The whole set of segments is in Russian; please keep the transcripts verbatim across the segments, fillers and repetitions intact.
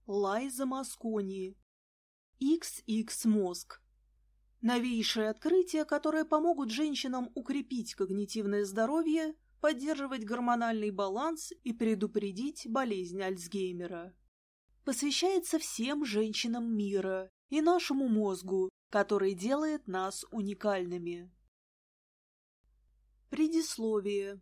Лайза Москони. икс икс мозг. Новейшие открытия, которые помогут женщинам укрепить когнитивное здоровье, поддерживать гормональный баланс и предупредить болезнь Альцгеймера. Посвящается всем женщинам мира и нашему мозгу, который делает нас уникальными. Предисловие.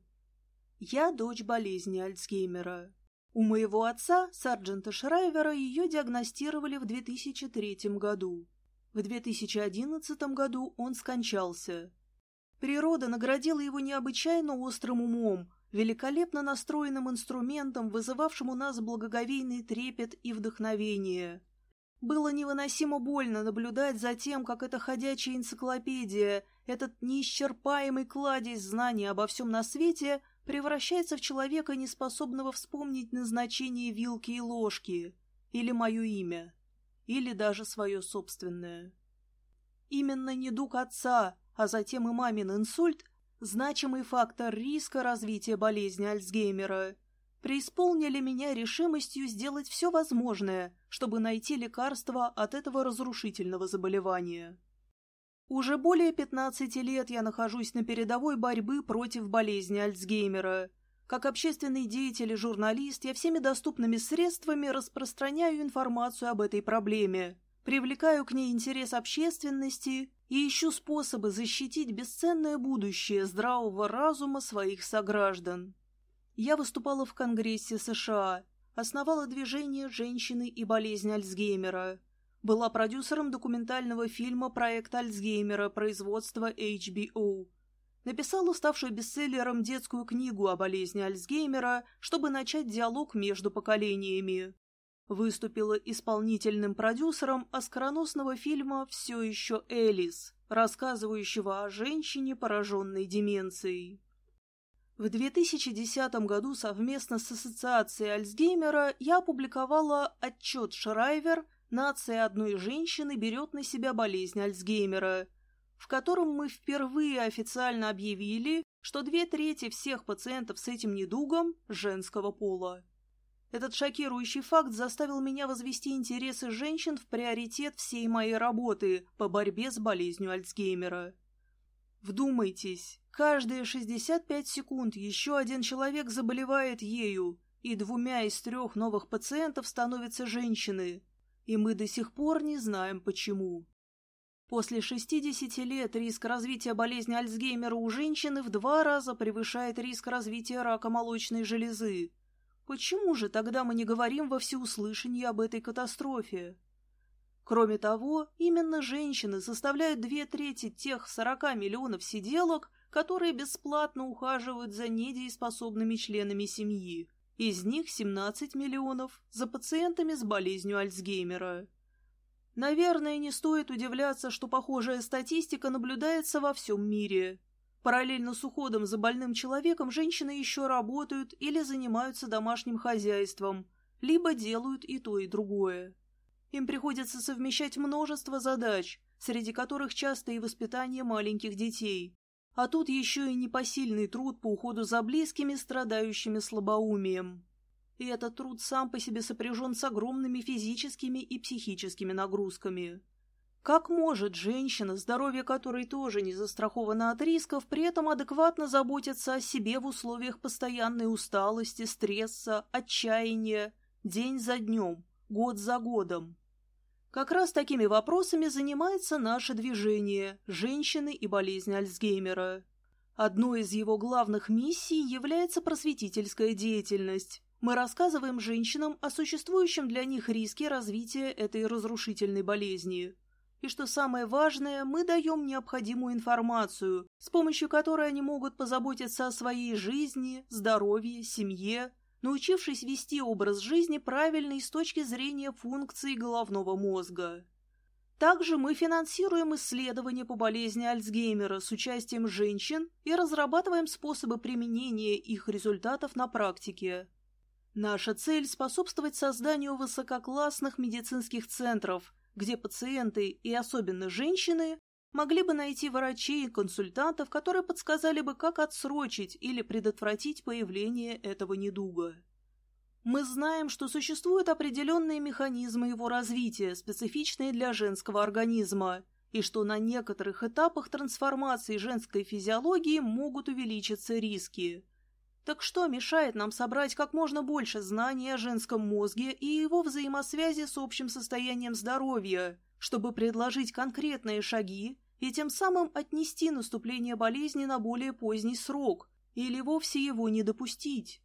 Я дочь болезни Альцгеймера. У моего отца, сарджента Шрайвера, ее диагностировали в две тысячи третьем году. В две тысячи одиннадцатом году он скончался. Природа наградила его необычайно острым умом, великолепно настроенным инструментом, вызывавшим у нас благоговейный трепет и вдохновение. Было невыносимо больно наблюдать за тем, как эта ходячая энциклопедия, этот неисчерпаемый кладезь знаний обо всем на свете превращается в человека, неспособного вспомнить назначение вилки и ложки, или мое имя, или даже свое собственное. Именно недуг отца, а затем и мамин инсульт, значимый фактор риска развития болезни Альцгеймера, преисполнили меня решимостью сделать все возможное, чтобы найти лекарство от этого разрушительного заболевания. Уже более пятнадцати лет я нахожусь на передовой борьбы против болезни Альцгеймера. Как общественный деятель и журналист я всеми доступными средствами распространяю информацию об этой проблеме, привлекаю к ней интерес общественности и ищу способы защитить бесценное будущее здравого разума своих сограждан. Я выступала в Конгрессе США, основала движение «Женщины и болезнь Альцгеймера», была продюсером документального фильма «Проект Альцгеймера» производства эйч би о. Написала ставшую бестселлером детскую книгу о болезни Альцгеймера, чтобы начать диалог между поколениями. Выступила исполнительным продюсером оскароносного фильма «Все еще Элис», рассказывающего о женщине, пораженной деменцией. В две тысячи десятом году совместно с Ассоциацией Альцгеймера я опубликовала отчет «Шрайвер. Нация одной женщины берет на себя болезнь Альцгеймера», в котором мы впервые официально объявили, что две трети всех пациентов с этим недугом женского пола. Этот шокирующий факт заставил меня возвести интересы женщин в приоритет всей моей работы по борьбе с болезнью Альцгеймера. Вдумайтесь, каждые шестьдесят пять секунд еще один человек заболевает ею, и двумя из трех новых пациентов становятся женщины. И мы до сих пор не знаем, почему. После шестидесяти лет риск развития болезни Альцгеймера у женщины в два раза превышает риск развития рака молочной железы. Почему же тогда мы не говорим во всеуслышание об этой катастрофе? Кроме того, именно женщины составляют две трети тех сорока миллионов сиделок, которые бесплатно ухаживают за недееспособными членами семьи. Из них семнадцать миллионов за пациентами с болезнью Альцгеймера. Наверное, не стоит удивляться, что похожая статистика наблюдается во всем мире. Параллельно с уходом за больным человеком женщины еще работают или занимаются домашним хозяйством, либо делают и то, и другое. Им приходится совмещать множество задач, среди которых часто и воспитание маленьких детей. А тут еще и непосильный труд по уходу за близкими, страдающими слабоумием. И этот труд сам по себе сопряжен с огромными физическими и психическими нагрузками. Как может женщина, здоровье которой тоже не застраховано от рисков, при этом адекватно заботиться о себе в условиях постоянной усталости, стресса, отчаяния, день за днем, год за годом? Как раз такими вопросами занимается наше движение «Женщины и болезнь Альцгеймера». Одной из его главных миссий является просветительская деятельность. Мы рассказываем женщинам о существующем для них риске развития этой разрушительной болезни. И что самое важное, мы даем необходимую информацию, с помощью которой они могут позаботиться о своей жизни, здоровье, семье, научившись вести образ жизни правильный с точки зрения функций головного мозга. Также мы финансируем исследования по болезни Альцгеймера с участием женщин и разрабатываем способы применения их результатов на практике. Наша цель – способствовать созданию высококлассных медицинских центров, где пациенты и особенно женщины могли бы найти врачей и консультантов, которые подсказали бы, как отсрочить или предотвратить появление этого недуга. Мы знаем, что существуют определенные механизмы его развития, специфичные для женского организма, и что на некоторых этапах трансформации женской физиологии могут увеличиться риски. Так что мешает нам собрать как можно больше знаний о женском мозге и его взаимосвязи с общим состоянием здоровья, чтобы предложить конкретные шаги и тем самым отнести наступление болезни на более поздний срок или вовсе его не допустить?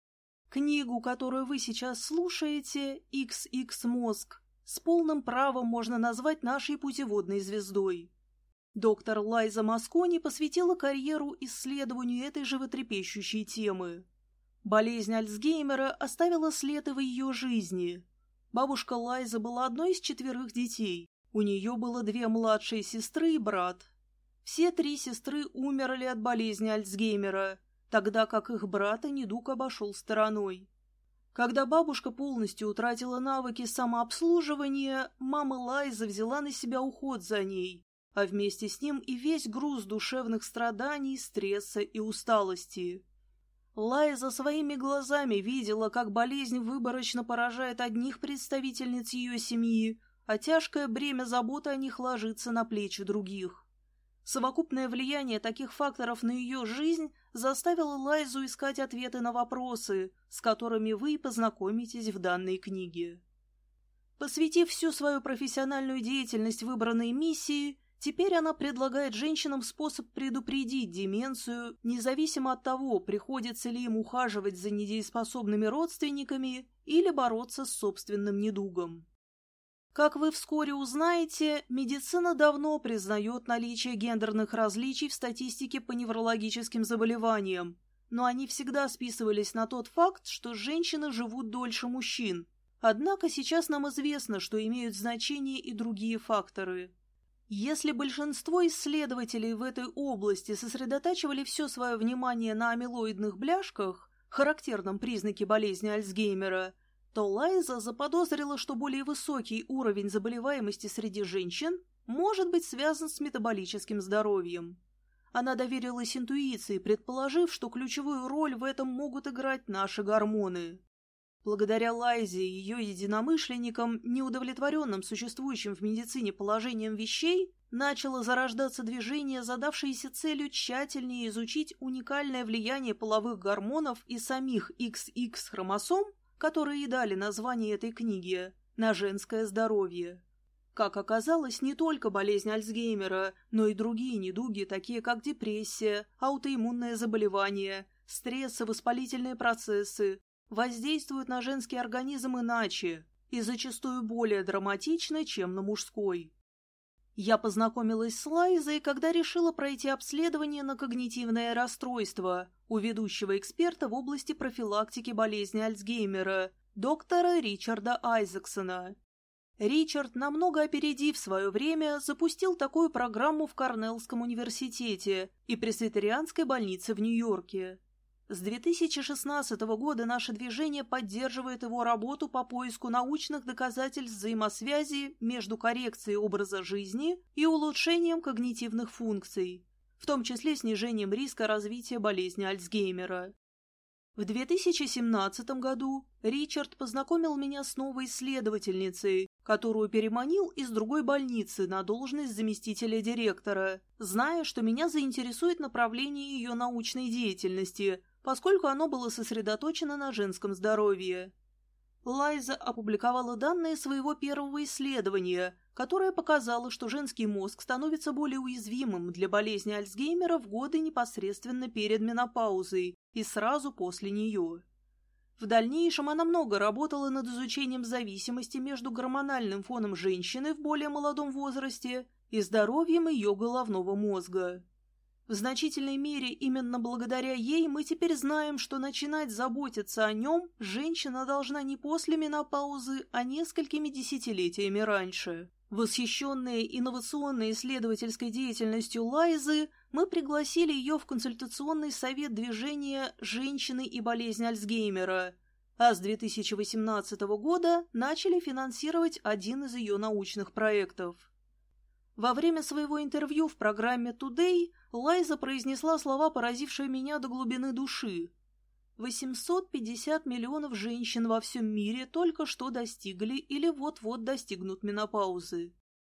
Книгу, которую вы сейчас слушаете, икс икс Мозг, с полным правом можно назвать нашей путеводной звездой. Доктор Лайза Москони посвятила карьеру исследованию этой животрепещущей темы. Болезнь Альцгеймера оставила след и в ее жизни. Бабушка Лайза была одной из четверых детей. У нее было две младшие сестры и брат. Все три сестры умерли от болезни Альцгеймера, тогда как их брата недуг обошел стороной. Когда бабушка полностью утратила навыки самообслуживания, мама Лайза взяла на себя уход за ней, а вместе с ним и весь груз душевных страданий, стресса и усталости. Лайза своими глазами видела, как болезнь выборочно поражает одних представительниц ее семьи, а тяжкое бремя заботы о них ложится на плечи других. Совокупное влияние таких факторов на ее жизнь заставило Лайзу искать ответы на вопросы, с которыми вы познакомитесь в данной книге. Посвятив всю свою профессиональную деятельность выбранной миссии, теперь она предлагает женщинам способ предупредить деменцию, независимо от того, приходится ли им ухаживать за недееспособными родственниками или бороться с собственным недугом. Как вы вскоре узнаете, медицина давно признает наличие гендерных различий в статистике по неврологическим заболеваниям, но они всегда списывались на тот факт, что женщины живут дольше мужчин. Однако сейчас нам известно, что имеют значение и другие факторы. Если большинство исследователей в этой области сосредотачивали все свое внимание на амилоидных бляшках, характерном признаке болезни Альцгеймера, то Лайза заподозрила, что более высокий уровень заболеваемости среди женщин может быть связан с метаболическим здоровьем. Она доверилась интуиции, предположив, что ключевую роль в этом могут играть наши гормоны. Благодаря Лайзе и ее единомышленникам, неудовлетворенным существующим в медицине положением вещей, начало зарождаться движение, задавшееся целью тщательнее изучить уникальное влияние половых гормонов и самих икс икс-хромосом, которые и дали название этой книге, на женское здоровье. Как оказалось, не только болезнь Альцгеймера, но и другие недуги, такие как депрессия, аутоиммунное заболевание, стресс и воспалительные процессы, воздействуют на женский организм иначе и зачастую более драматично, чем на мужской. Я познакомилась с Лайзой, когда решила пройти обследование на когнитивное расстройство у ведущего эксперта в области профилактики болезни Альцгеймера, доктора Ричарда Айзексона. Ричард, намного опередив свое время, запустил такую программу в Корнеллском университете и Пресвитерианской больнице в Нью-Йорке. С две тысячи шестнадцатого года наше движение поддерживает его работу по поиску научных доказательств взаимосвязи между коррекцией образа жизни и улучшением когнитивных функций, в том числе снижением риска развития болезни Альцгеймера. В две тысячи семнадцатом году Ричард познакомил меня с новой исследовательницей, которую переманил из другой больницы на должность заместителя директора, зная, что меня заинтересует направление ее научной деятельности, поскольку оно было сосредоточено на женском здоровье. Лайза опубликовала данные своего первого исследования, которое показало, что женский мозг становится более уязвимым для болезни Альцгеймера в годы непосредственно перед менопаузой и сразу после нее. В дальнейшем она много работала над изучением зависимости между гормональным фоном женщины в более молодом возрасте и здоровьем ее головного мозга. В значительной мере именно благодаря ей мы теперь знаем, что начинать заботиться о нем женщина должна не после менопаузы, а несколькими десятилетиями раньше. Восхищенные инновационной исследовательской деятельностью Лайзы, мы пригласили ее в консультационный совет движения «Женщины и болезнь Альцгеймера», а с две тысячи восемнадцатого года начали финансировать один из ее научных проектов. Во время своего интервью в программе «Today» Лайза произнесла слова, поразившие меня до глубины души. восемьсот пятьдесят миллионов женщин во всем мире только что достигли или вот-вот достигнут менопаузы.